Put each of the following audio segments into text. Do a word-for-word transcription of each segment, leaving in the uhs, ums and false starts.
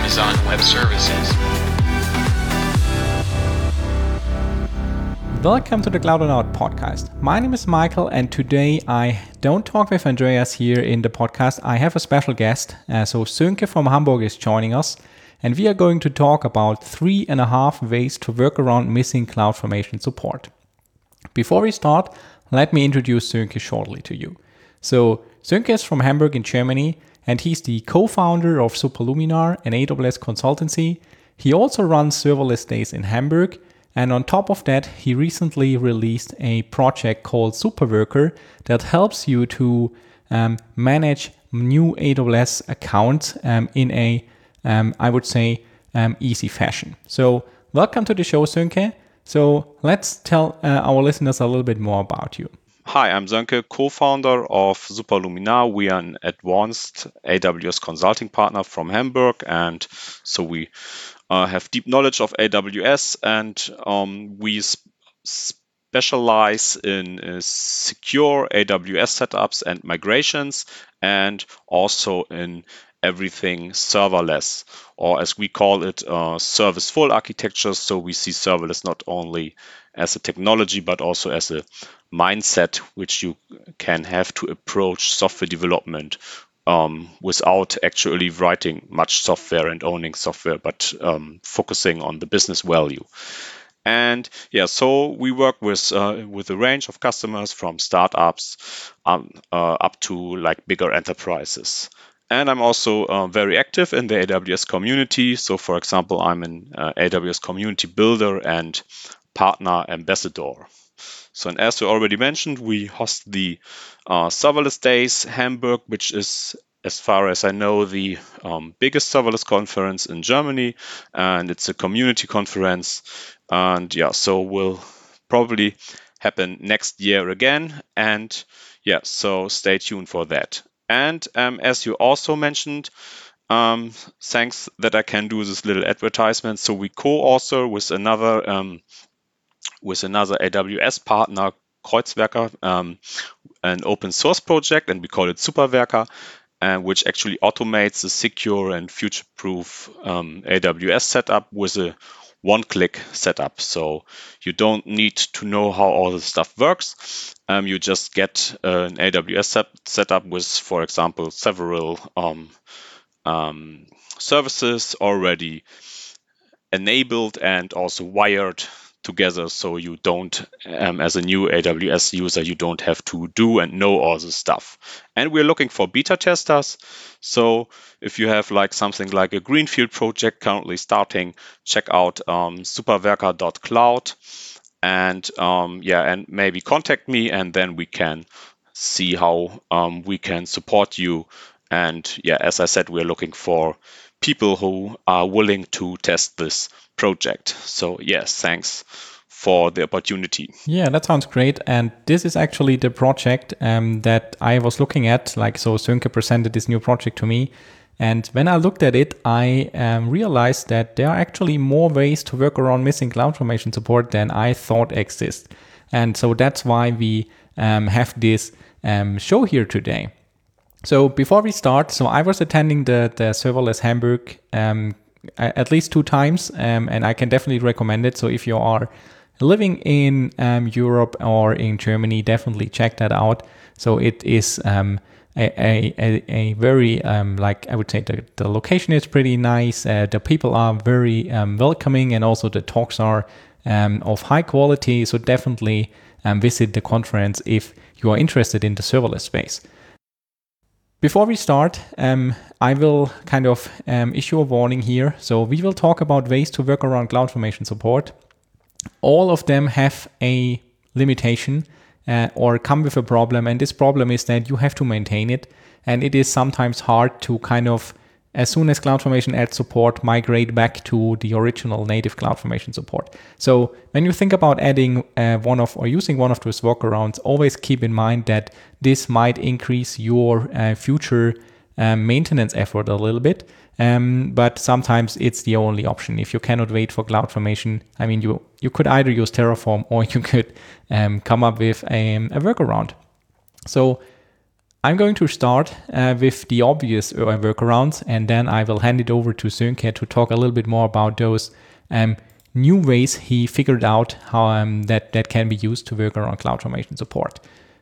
Amazon Web Services. Welcome to the Cloud and Out podcast. My name is Michael, and today I don't talk with Andreas here in the podcast. I have a special guest. Uh, so Sönke from Hamburg is joining us, and we are going to talk about three and a half ways to work around missing CloudFormation support. Before we start, let me introduce Sönke shortly to you. So Sönke is from Hamburg in Germany, and he's the co-founder of Superluminar, an A W S consultancy. He also runs serverless days in Hamburg. And on top of that, he recently released a project called Superworker that helps you to um, manage new A W S accounts um, in a, um, I would say, um, easy fashion. So welcome to the show, Sönke. So let's tell uh, our listeners a little bit more about you. Hi, I'm Sönke, co-founder of Superluminar. We are an advanced A W S consulting partner from Hamburg, and so we uh, have deep knowledge of A W S, and um, we sp- specialize in uh, secure A W S setups and migrations, and also in everything serverless, or as we call it, uh, service-full architecture. So we see serverless not only as a technology, but also as a mindset which you can have to approach software development um, without actually writing much software and owning software, but um, focusing on the business value. And yeah, so we work with uh, with a range of customers from startups um, uh, up to like bigger enterprises. And I'm also uh, very active in the A W S community. So for example, I'm an uh, A W S community builder and partner ambassador. So, and as we already mentioned, we host the uh, Serverless Days Hamburg, which is, as far as I know, the um, biggest serverless conference in Germany, and it's a community conference. And yeah, so will probably happen next year again. And yeah, so stay tuned for that. And um, as you also mentioned, um, thanks that I can do this little advertisement. So we co-author with another um, with another A W S partner, Kreuzwerker, um, an open source project, and we call it Superwerker, uh, which actually automates the secure and future-proof um, A W S setup with a one-click setup. So you don't need to know how all the stuff works. Um, you just get uh, an A W S set- setup with, for example, several um, um, services already enabled and also wired together, so you don't, um, as a new A W S user, you don't have to do and know all the stuff. And we're looking for beta testers. So if you have like something like a greenfield project currently starting, check out um, superwerker dot cloud, and um, yeah, and maybe contact me, and then we can see how um, we can support you. And yeah, as I said, we're looking for people who are willing to test this project. So yes, thanks for the opportunity. Yeah, that sounds great. And this is actually the project um, that I was looking at. Like, so Sönke presented this new project to me. And when I looked at it, I um, realized that there are actually more ways to work around missing CloudFormation support than I thought exist. And so that's why we um, have this um, show here today. So before we start, so I was attending the, the Serverless Hamburg um, at least two times, um, and I can definitely recommend it. So if you are living in um, Europe or in Germany, definitely check that out. So it is um, a, a, a very, um, like I would say, the, the location is pretty nice. Uh, the people are very um, welcoming, and also the talks are um, of high quality. So definitely um, visit the conference if you are interested in the serverless space. Before we start, um, I will kind of um, issue a warning here. So we will talk about ways to work around CloudFormation support. All of them have a limitation uh, or come with a problem. And this problem is that you have to maintain it. And it is sometimes hard to kind of, as soon as CloudFormation adds support, migrate back to the original native CloudFormation support. So when you think about adding uh, one of or using one of those workarounds, always keep in mind that this might increase your uh, future um, maintenance effort a little bit. Um, but sometimes it's the only option. If you cannot wait for CloudFormation, I mean, you you could either use Terraform or you could um, come up with a, a workaround. So I'm going to start uh, with the obvious uh, workarounds, and then I will hand it over to Sönke to talk a little bit more about those um, new ways he figured out how um, that, that can be used to work around CloudFormation support.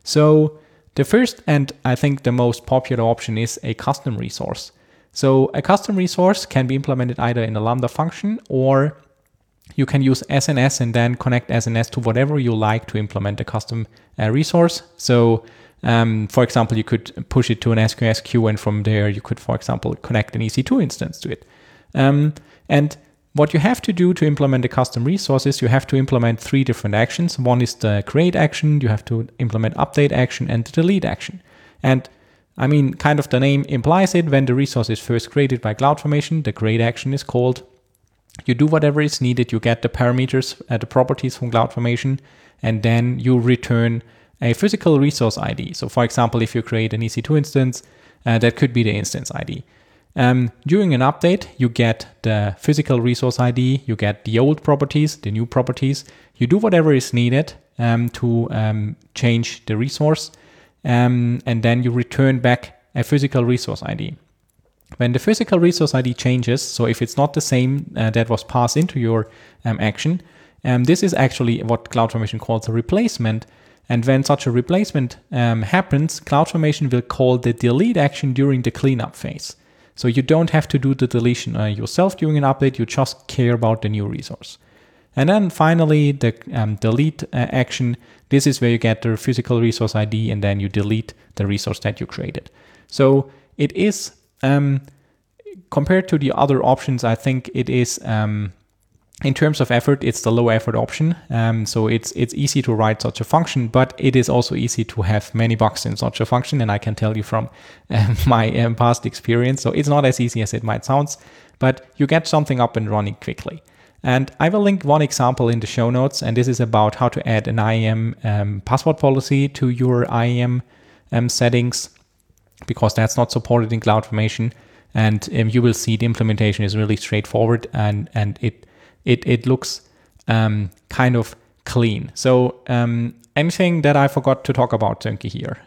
So the first, and I think the most popular option, is a custom resource. So a custom resource can be implemented either in a Lambda function, or you can use S N S and then connect S N S to whatever you like to implement a custom uh, resource. So um, for example, you could push it to an S Q S queue, and from there you could, for example, connect an E C two instance to it. Um, and what you have to do to implement a custom resource is you have to implement three different actions. One is the create action, you have to implement update action, and the delete action. And I mean, kind of the name implies it. When the resource is first created by CloudFormation, the create action is called. You do whatever is needed, you get the parameters, uh, the properties from CloudFormation, and then you return a physical resource I D. So for example, if you create an E C two instance, uh, that could be the instance I D. Um, during an update, you get the physical resource I D, you get the old properties, the new properties. You do whatever is needed um, to um, change the resource, um, and then you return back a physical resource I D. When the physical resource I D changes, so if it's not the same uh, that was passed into your um, action, um, this is actually what CloudFormation calls a replacement. And when such a replacement um, happens, CloudFormation will call the delete action during the cleanup phase. So you don't have to do the deletion uh, yourself during an update, you just care about the new resource. And then finally, the um, delete uh, action, this is where you get the physical resource I D and then you delete the resource that you created. So it is, um, compared to the other options, I think it is, um, in terms of effort, it's the low effort option. Um, so it's it's easy to write such a function, but it is also easy to have many bugs in such a function. And I can tell you from um, my um, past experience. So it's not as easy as it might sound, but you get something up and running quickly. And I will link one example in the show notes. And this is about how to add an I A M um, password policy to your I A M um, settings, because that's not supported in CloudFormation. And um, you will see the implementation is really straightforward, and, and it It, it looks um, kind of clean. So um, anything that I forgot to talk about, Sönke, here?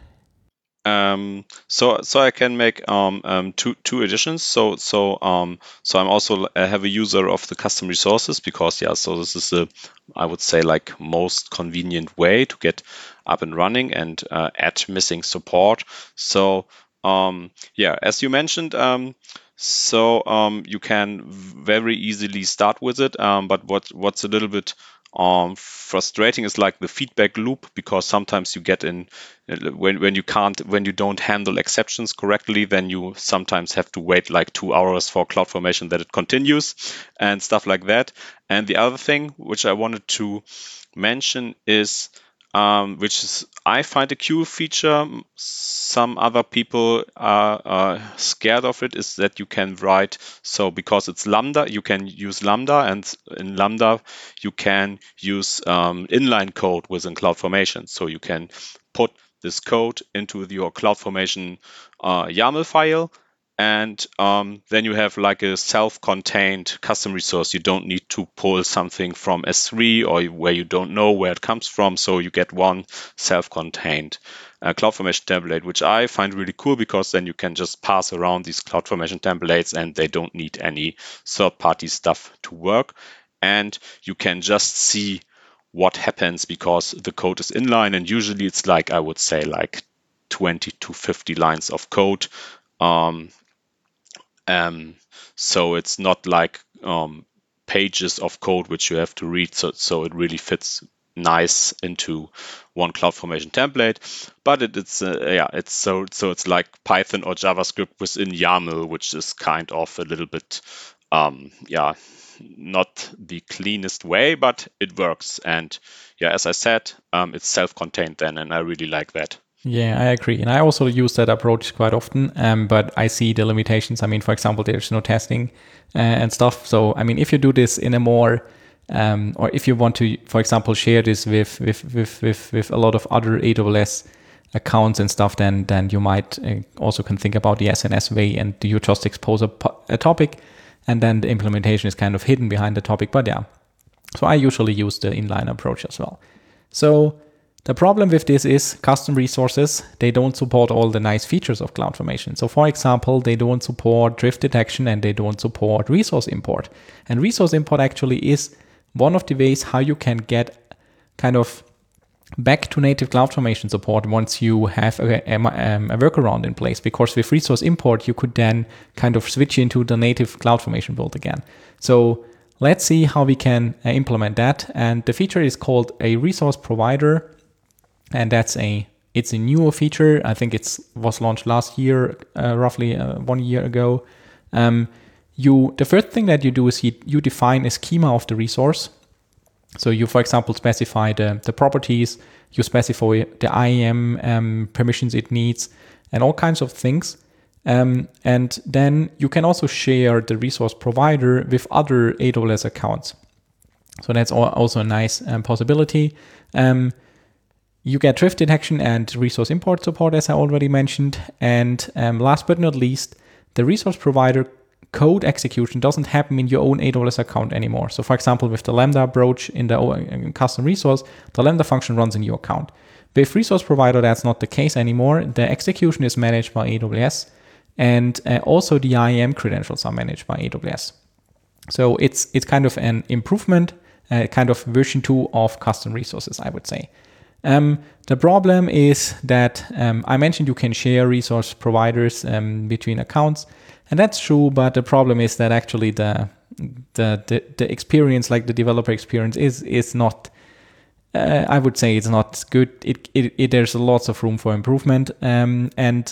Um, so so I can make um, um, two two additions. So so um, so I'm also a heavy user of the custom resources, because yeah. So this is a, I would say, like most convenient way to get up and running and uh, add missing support. So um, yeah, as you mentioned. Um, So um, you can very easily start with it, um, but what what's a little bit um, frustrating is like the feedback loop, because sometimes you get in when when you can't when you don't handle exceptions correctly, then you sometimes have to wait like two hours for CloudFormation that it continues and stuff like that. And the other thing which I wanted to mention is, Um, which is, I find a cool feature, some other people are, are scared of it, is that you can write, so because it's Lambda, you can use Lambda, and in Lambda, you can use um, inline code within CloudFormation. So you can put this code into your CloudFormation uh, YAML file, and um, then you have like a self-contained custom resource. You don't need to pull something from S three or where you don't know where it comes from. So you get one self-contained uh, CloudFormation template, which I find really cool, because then you can just pass around these CloudFormation templates and they don't need any third-party stuff to work. And you can just see what happens because the code is inline, and usually it's like, I would say, like twenty to fifty lines of code. Um, Um, so it's not like um, pages of code which you have to read. So, so it really fits nice into one CloudFormation template. But it, it's uh, yeah, it's so so it's like Python or JavaScript within YAML, which is kind of a little bit um, yeah, not the cleanest way, but it works. And yeah, as I said, um, it's self-contained then, and I really like that. Yeah, I agree. And I also use that approach quite often, um, but I see the limitations. I mean, for example, there's no testing uh, and stuff. So, I mean, if you do this in a more, um, or if you want to, for example, share this with with with with, with a lot of other A W S accounts and stuff, then then you might uh, also can think about the S N S way, and you just expose a, a topic, and then the implementation is kind of hidden behind the topic. But yeah, so I usually use the inline approach as well. So The problem with this is custom resources, they don't support all the nice features of CloudFormation. So for example, they don't support drift detection and they don't support resource import. And resource import actually is one of the ways how you can get kind of back to native CloudFormation support once you have a, a, a workaround in place, because with resource import, you could then kind of switch into the native CloudFormation build again. So let's see how we can uh, implement that. And the feature is called a resource provider. And that's a, it's a newer feature. I think it's was launched last year, uh, roughly uh, one year ago. Um, you, the first thing that you do is you, you define a schema of the resource. So you, for example, specify the, the properties, you specify the I A M um, permissions it needs, and all kinds of things. Um, and then you can also share the resource provider with other A W S accounts. So that's also a nice um, possibility. Um, you get drift detection and resource import support, as I already mentioned. And um, last but not least, the resource provider code execution doesn't happen in your own A W S account anymore. So for example, with the Lambda approach in the custom resource, the Lambda function runs in your account. With resource provider, that's not the case anymore. The execution is managed by A W S, and uh, also the I A M credentials are managed by A W S. So it's it's kind of an improvement, uh, kind of version two of custom resources, I would say. Um, the problem is that um, I mentioned you can share resource providers um, between accounts. And that's true, but the problem is that actually the the the, the experience, like the developer experience, is is not. Uh, I would say it's not good. It, it, it there's lots of room for improvement, um, and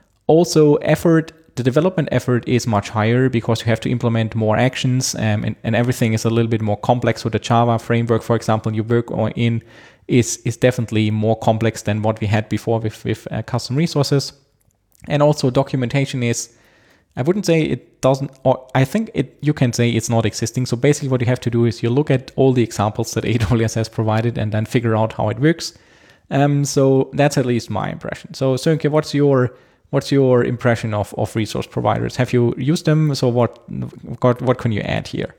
also effort. The development effort is much higher because you have to implement more actions, um, and and everything is a little bit more complex. So the Java framework, for example, you work on in is is definitely more complex than what we had before with with uh, custom resources, and also documentation is. I wouldn't say it doesn't, or I think it. You can say it's not existing. So basically what you have to do is you look at all the examples that A W S has provided and then figure out how it works. Um, so that's at least my impression. So Sönke, what's your what's your impression of, of resource providers? Have you used them? So what what, what can you add here?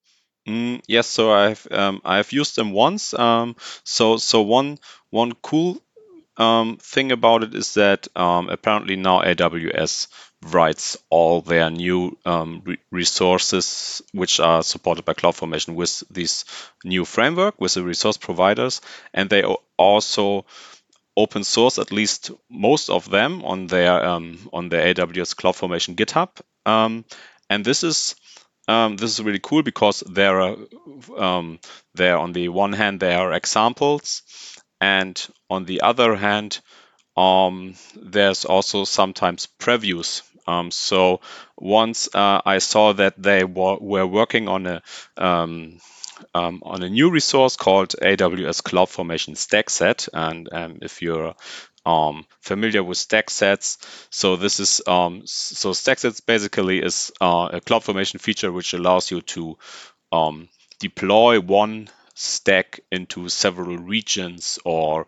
Mm, yes, so I've um, I've used them once. Um, so so one one cool um, thing about it is that um, apparently now A W S writes all their new um, re- resources which are supported by CloudFormation with this new framework, with the resource providers, and they also open source at least most of them on their um, on their A W S CloudFormation GitHub. Um, and this is um, this is really cool because there are um, there on the one hand there are examples, and on the other hand um, there's also sometimes previews. Um, so once uh, I saw that they wa- were working on a um, um, on a new resource called A W S CloudFormation StackSet, and um, if you're um, familiar with StackSets, so this is um, so StackSets basically is uh, a CloudFormation feature which allows you to um, deploy one stack into several regions or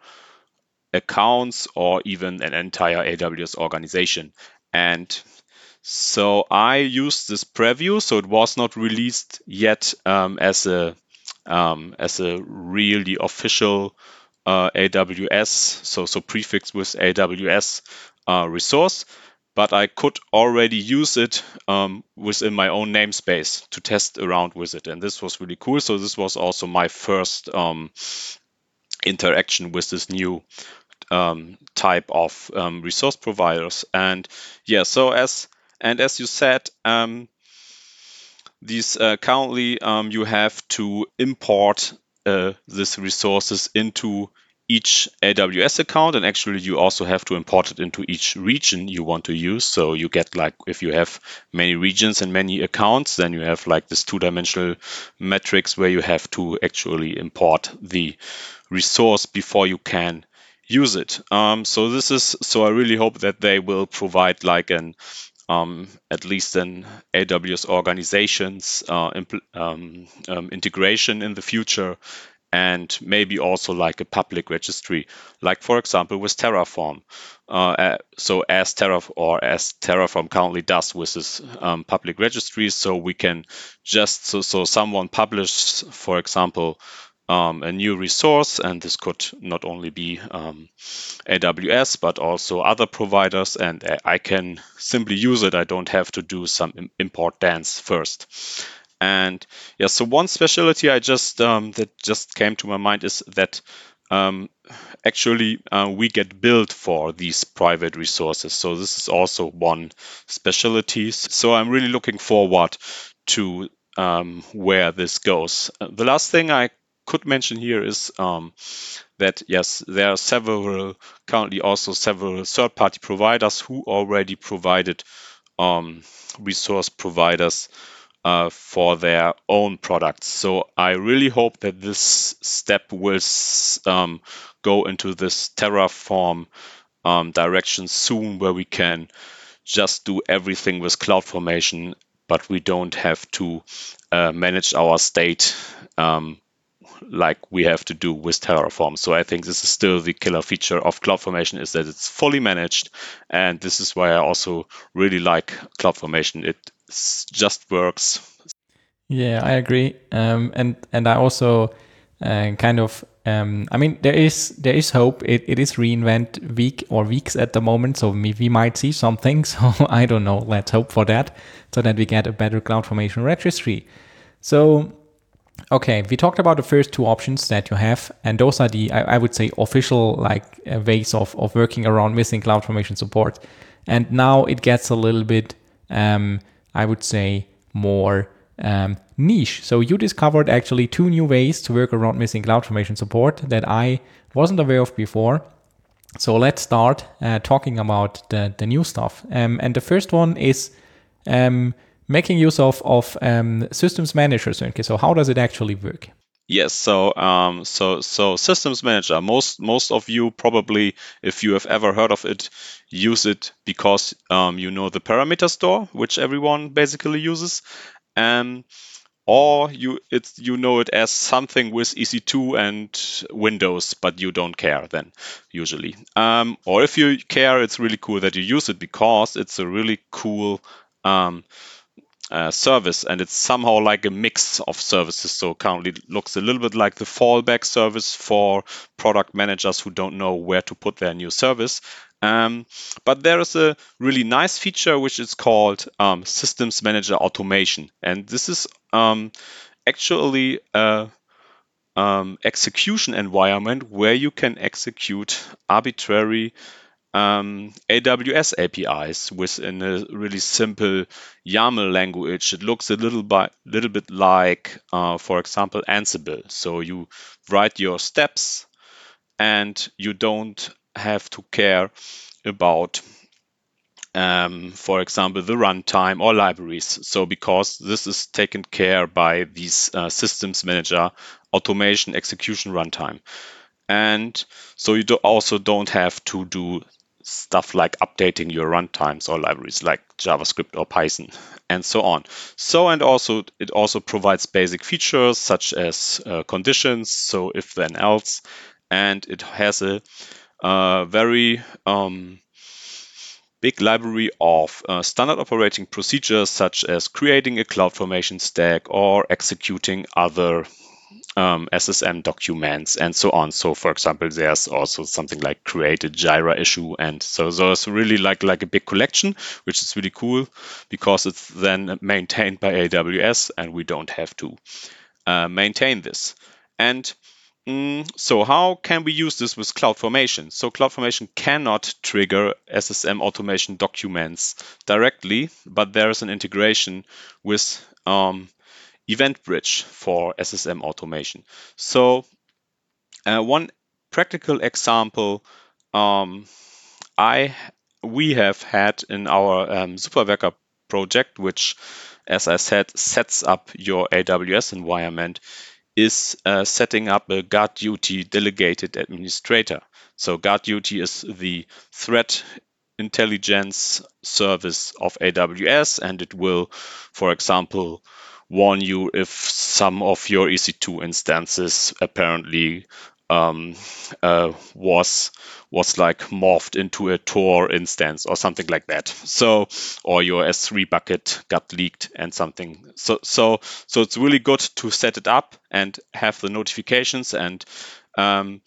accounts or even an entire A W S organization. And so I used this preview, so it was not released yet um, as a um, as a really official uh, A W S, so so prefix with A W S uh, resource, but I could already use it um, within my own namespace to test around with it, and this was really cool. So this was also my first um, interaction with this new um, type of um, resource providers. And yeah, so as and as you said, um, these uh, currently um, you have to import uh, these resources into each A W S account, and actually you also have to import it into each region you want to use. So you get, like, if you have many regions and many accounts, then you have like this two-dimensional matrix where you have to actually import the resource before you can use it. Um, so this is so I really hope that they will provide like an um, at least an A W S organizations uh, impl- um, um, integration in the future, and maybe also like a public registry, like for example with Terraform. Uh, so as Terraform or as Terraform currently does with this um, public registry, so we can just so so someone publishes, for example, um, a new resource, and this could not only be um, A W S, but also other providers, and I can simply use it. I don't have to do some import dance first. And yeah, so one specialty I just um, that just came to my mind is that um, actually uh, we get billed for these private resources. So this is also one specialty. So I'm really looking forward to um, where this goes. Uh, the last thing I could mention here is um, that yes, there are several currently also several third-party providers who already provided um, resource providers uh, for their own products. So I really hope that this step will um, go into this Terraform um, direction soon, where we can just do everything with CloudFormation, but we don't have to uh, manage our state um, like we have to do with Terraform. So I think this is still the killer feature of CloudFormation, is that it's fully managed. And this is why I also really like CloudFormation. It just works. Yeah, I agree. Um, and and I also uh, kind of um, I mean there is there is hope. It, it is reInvent week or weeks at the moment, so we, we might see something. So I don't know. Let's hope for that, so that we get a better CloudFormation registry. So okay, we talked about the first two options that you have, and those are the I, I would say official like uh, ways of of working around missing CloudFormation support. And now it gets a little bit um, I would say more Um, niche. So you discovered actually two new ways to work around missing CloudFormation support that I wasn't aware of before. So let's start uh, talking about the, the new stuff. Um, and the first one is um, making use of, of um, Systems Manager. Okay, so how does it actually work? Yes, so um, so so Systems Manager. Most most of you probably, if you have ever heard of it, use it because um, you know the parameter store, which everyone basically uses. Um, or you it's you know it as something with E C two and Windows, but you don't care then usually. Um, or if you care, it's really cool that you use it because it's a really cool um, uh, service, and it's somehow like a mix of services. So currently it looks a little bit like the fallback service for product managers who don't know where to put their new service. Um, but there is a really nice feature which is called um, Systems Manager Automation. And this is um, actually a um, execution environment where you can execute arbitrary um, A W S A P Is within a really simple YAML language. It looks a little, by, little bit like, uh, for example, Ansible. So you write your steps and you don't have to care about, um, for example, the runtime or libraries. So because this is taken care by these uh, Systems Manager automation execution runtime. And so you do also don't have to do stuff like updating your runtimes or libraries like JavaScript or Python and so on. So, and also it also provides basic features such as uh, conditions, so if then else, and it has a uh, very um, big library of uh, standard operating procedures such as creating a CloudFormation stack or executing other Um, S S M documents and so on. So for example, there's also something like create a Jira issue. And so there's really like, like a big collection, which is really cool because it's then maintained by A W S and we don't have to uh, maintain this. And mm, so how can we use this with CloudFormation? So CloudFormation cannot trigger S S M automation documents directly, but there is an integration with um, EventBridge for S S M automation. So uh, one practical example um, I we have had in our um, Superwerker project, which, as I said, sets up your A W S environment, is uh, setting up a GuardDuty delegated administrator. So GuardDuty is the threat intelligence service of A W S, and it will, for example, warn you if some of your E C two instances apparently um, uh, was was like morphed into a Tor instance or something like that. So, or your S three bucket got leaked and something. So, so, so it's really good to set it up and have the notifications and um,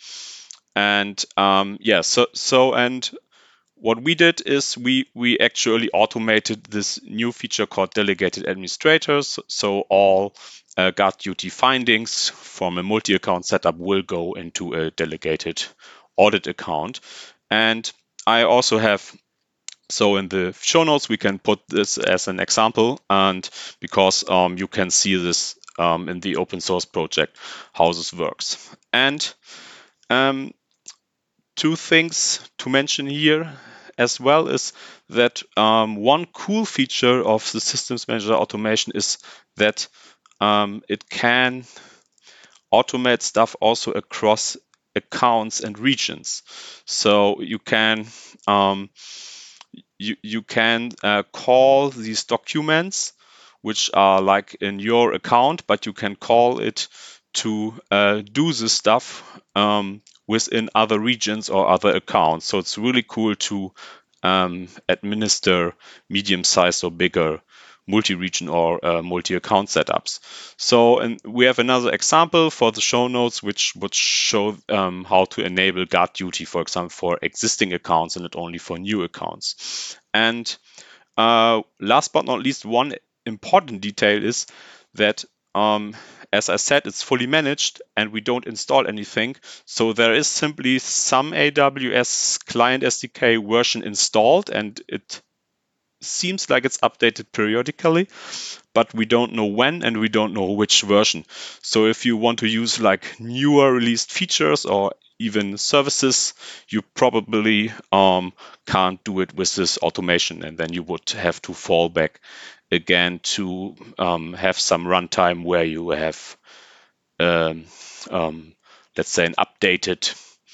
and um, yeah. So, so and what we did is we we actually automated this new feature called delegated administrators. So all uh, guard duty findings from a multi-account setup will go into a delegated audit account. And I also have, so in the show notes, we can put this as an example, and because um, you can see this um, in the open source project, how this works. And um, two things to mention here as well is that um, one cool feature of the Systems Manager automation is that um, it can automate stuff also across accounts and regions. So you can um, you you can uh, call these documents, which are like in your account, but you can call it to uh, do this stuff um, within other regions or other accounts. So it's really cool to um, administer medium-sized or bigger multi-region or uh, multi-account setups. So, and we have another example for the show notes, which would show um, how to enable guard duty, for example, for existing accounts and not only for new accounts. And uh, last but not least, one important detail is that um, as I said, it's fully managed and we don't install anything. So there is simply some A W S client S D K version installed and it seems like it's updated periodically, but we don't know when and we don't know which version. So if you want to use like newer released features or even services, you probably um, can't do it with this automation, and then you would have to fall back again to um, have some runtime where you have, um, um, let's say, an updated,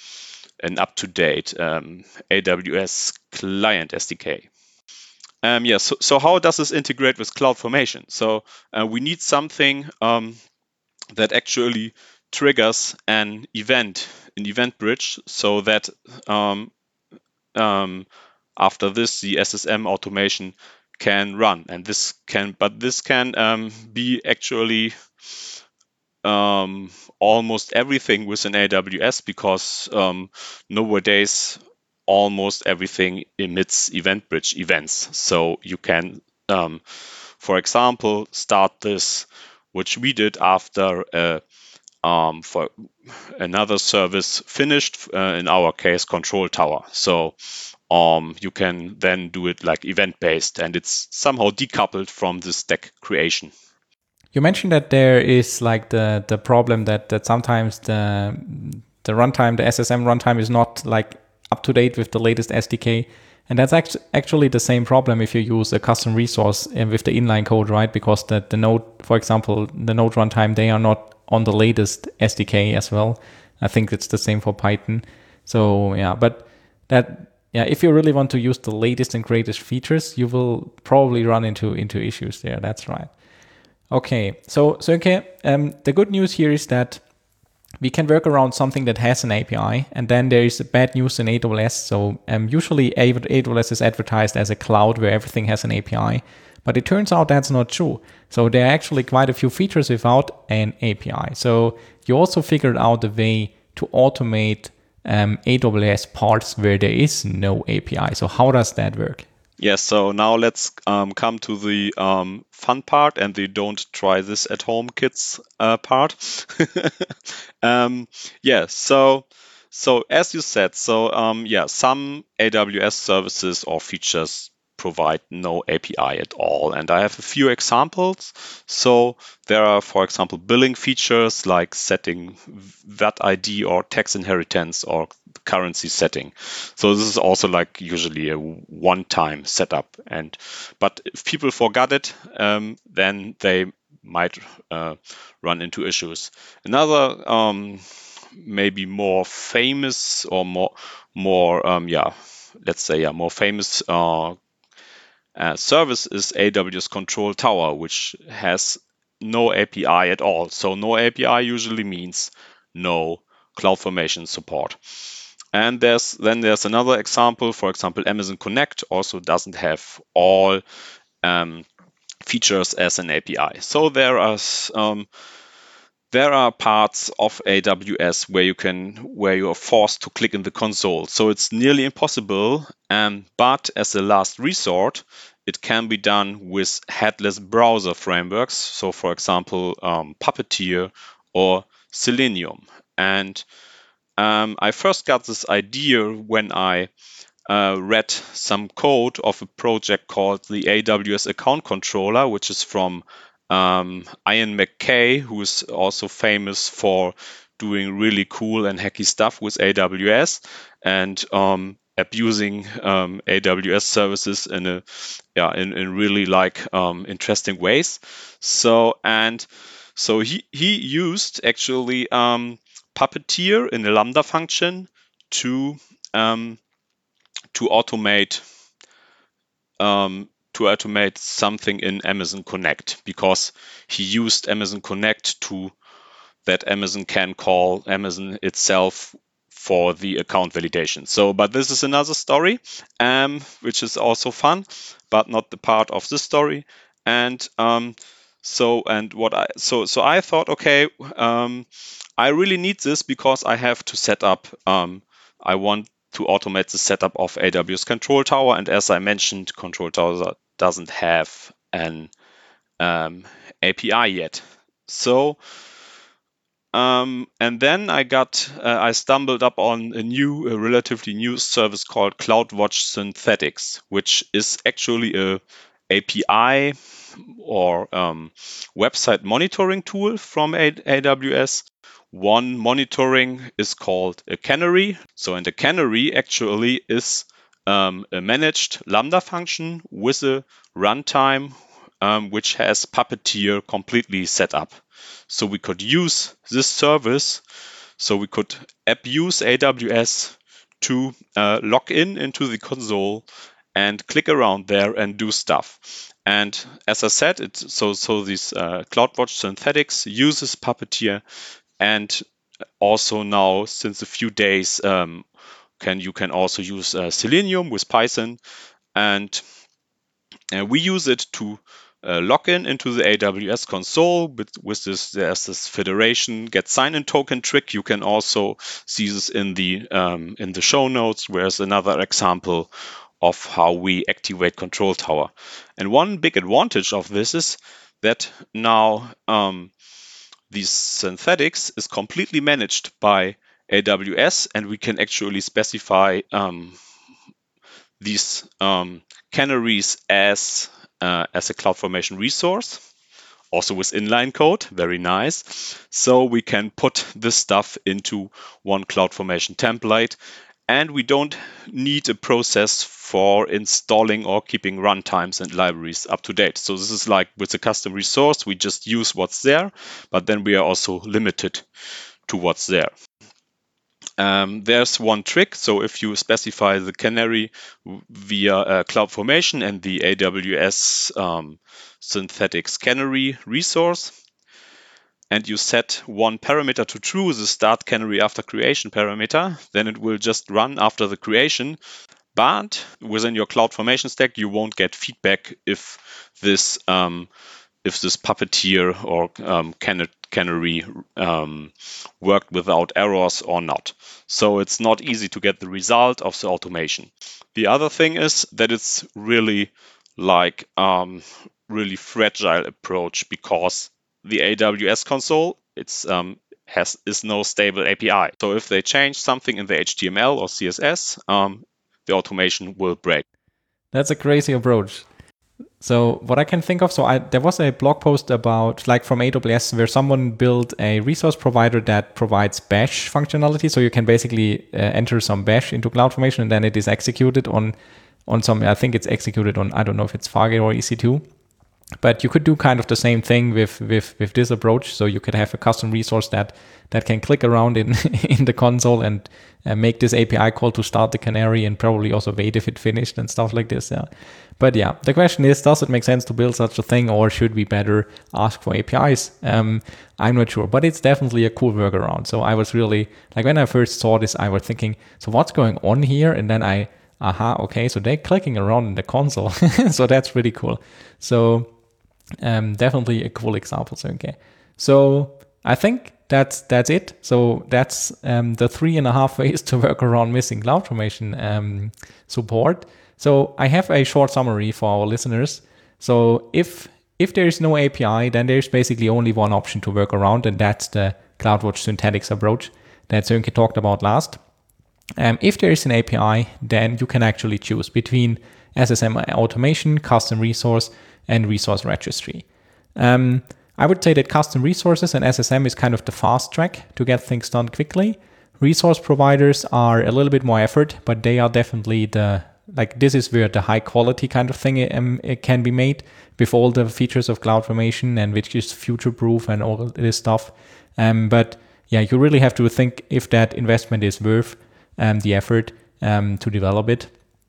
an up-to-date um, A W S client S D K. Um, yeah, so, so how does this integrate with CloudFormation? So uh, we need something um, that actually triggers an event, an event bridge, so that um, um, after this, the S S M automation can run. And this can, but this can um, be actually um, almost everything within A W S because um, nowadays almost everything emits event bridge events. So you can, um, for example, start this, which we did after uh, um, for another service finished, uh, in our case, Control Tower. So um, you can then do it like event-based, and it's somehow decoupled from the stack creation. You mentioned that there is like the the problem that that sometimes the the runtime, the S S M runtime, is not like up to date with the latest S D K, and that's act- actually the same problem if you use a custom resource with the inline code, right? Because the the Node, for example, the Node runtime, they are not on the latest S D K as well. I think it's the same for Python. So yeah, but that yeah, if you really want to use the latest and greatest features, you will probably run into into issues there. That's right. Okay, so so okay, um, the good news here is that we can work around something that has an A P I, and then there is bad news in A W S. So um, usually A W S is advertised as a cloud where everything has an A P I, but it turns out that's not true. So there are actually quite a few features without an A P I. So you also figured out a way to automate um, A W S parts where there is no A P I. So how does that work? Yes, so now let's um, come to the um, fun part and the don't try this at home kids uh, part. um, yeah, so so as you said, so um, yeah, some A W S services or features provide no A P I at all. And I have a few examples. So there are, for example, billing features like setting V A T I D or tax inheritance or currency setting. So this is also like usually a one-time setup. And but if people forgot it, um, then they might uh, run into issues. Another um, maybe more famous or more more um, yeah, let's say yeah, more famous uh, uh, service is A W S Control Tower, which has no A P I at all. So no A P I usually means no CloudFormation support. And there's then there's another example. For example, Amazon Connect also doesn't have all um, features as an A P I. So there are um, there are parts of A W S where you can where you are forced to click in the console. So it's nearly impossible. Um, but as a last resort, it can be done with headless browser frameworks. So, for example, um, Puppeteer or Selenium. And um, I first got this idea when I uh, read some code of a project called the A W S Account Controller, which is from um, Ian McKay, who is also famous for doing really cool and hacky stuff with A W S and um, abusing um, A W S services in a yeah in, in really like um, interesting ways. So and so he he used actually um, Puppeteer in a Lambda function to um, to automate um, to automate something in Amazon Connect, because he used Amazon Connect to that Amazon can call Amazon itself for the account validation. So, but this is another story, um, which is also fun, but not the part of this story. And um, so, and what I so so I thought, okay, um, I really need this because I have to set up. Um, I want to automate the setup of A W S Control Tower, and as I mentioned, Control Tower doesn't have an um, A P I yet. So. Um, and then I got, uh, I stumbled up on a new, a relatively new service called CloudWatch Synthetics, which is actually a A P I or um, website monitoring tool from A W S. One monitoring is called a canary. So, and a canary actually is um, a managed Lambda function with a runtime um, which has Puppeteer completely set up. So we could use this service, so we could abuse A W S to uh, log in into the console and click around there and do stuff. And as I said, it so so this uh, CloudWatch Synthetics uses Puppeteer, and also now since a few days um, can you can also use uh, Selenium with Python, and uh, we use it to Uh, log in into the A W S console with, with this. There's this federation get sign-in token trick. You can also see this in the um, in the show notes. Where's another example of how we activate Control Tower. And one big advantage of this is that now um, these synthetics is completely managed by A W S, and we can actually specify um, these um, canaries as Uh, as a CloudFormation resource, also with inline code, very nice. So we can put this stuff into one CloudFormation template, and we don't need a process for installing or keeping runtimes and libraries up to date. So this is like with a custom resource, we just use what's there, but then we are also limited to what's there. Um, there's one trick. So if you specify the canary via uh, CloudFormation and the A W S um, Synthetics canary resource, and you set one parameter to true, the start canary after creation parameter, then it will just run after the creation. But within your CloudFormation stack, you won't get feedback if this um, if this Puppeteer or um, can canary um, worked without errors or not. So it's not easy to get the result of the automation. The other thing is that it's really like um, really fragile approach, because the A W S console it's um, has is no stable A P I. So if they change something in the H T M L or C S S, um, the automation will break. That's a crazy approach. So what I can think of, so I, there was a blog post about, like from A W S, where someone built a resource provider that provides bash functionality. So you can basically uh, enter some bash into CloudFormation, and then it is executed on, on some, I think it's executed on, I don't know if it's Fargate or E C two. But you could do kind of the same thing with, with, with this approach. So you could have a custom resource that, that can click around in, in the console and uh, make this A P I call to start the canary, and probably also wait if it finished and stuff like this. Yeah. But yeah, the question is, does it make sense to build such a thing, or should we better ask for A P Is? Um, I'm not sure, but it's definitely a cool workaround. So I was really, like when I first saw this, I was thinking, so what's going on here? And then I, aha, okay, so they're clicking around in the console. So that's pretty cool. So Um, definitely a cool example, Sönke. So I think that's that's it. So that's um, the three and a half ways to work around missing CloudFormation um, support. So I have a short summary for our listeners. So if if there is no A P I, then there's basically only one option to work around, and that's the CloudWatch Synthetics approach that Sönke talked about last. Um, if there is an A P I, then you can actually choose between S S M automation, custom resource, and resource registry. Um, I would say that custom resources and S S M is kind of the fast track to get things done quickly. Resource providers are a little bit more effort, but they are definitely the, like this is where the high quality kind of thing um, it can be made with all the features of CloudFormation, and which is future proof and all this stuff. Um, but yeah, you really have to think if that investment is worth um, the effort um, to develop it.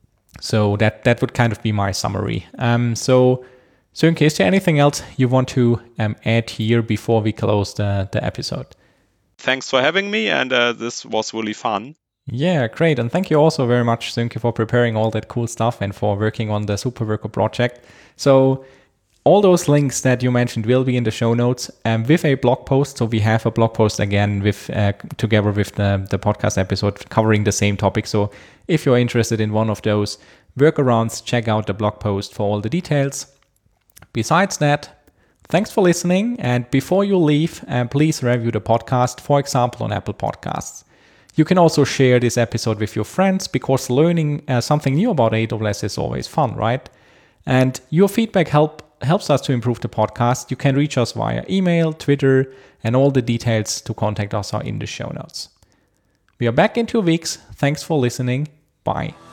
So that, that would kind of be my summary. Um, so Sönke, is there anything else you want to um, add here before we close the, the episode? Thanks for having me, and uh, this was really fun. Yeah, great. And thank you also very much, Sönke, for preparing all that cool stuff and for working on the SuperWorker project. So all those links that you mentioned will be in the show notes um, with a blog post. So we have a blog post again with uh, together with the, the podcast episode covering the same topic. So if you're interested in one of those workarounds, check out the blog post for all the details. Besides that, thanks for listening. And before you leave, uh, please review the podcast, for example, on Apple Podcasts. You can also share this episode with your friends, because learning uh, something new about A W S is always fun, right? And your feedback help helps us to improve the podcast. You can reach us via email, Twitter, and all the details to contact us are in the show notes. We are back in two weeks. Thanks for listening. Bye.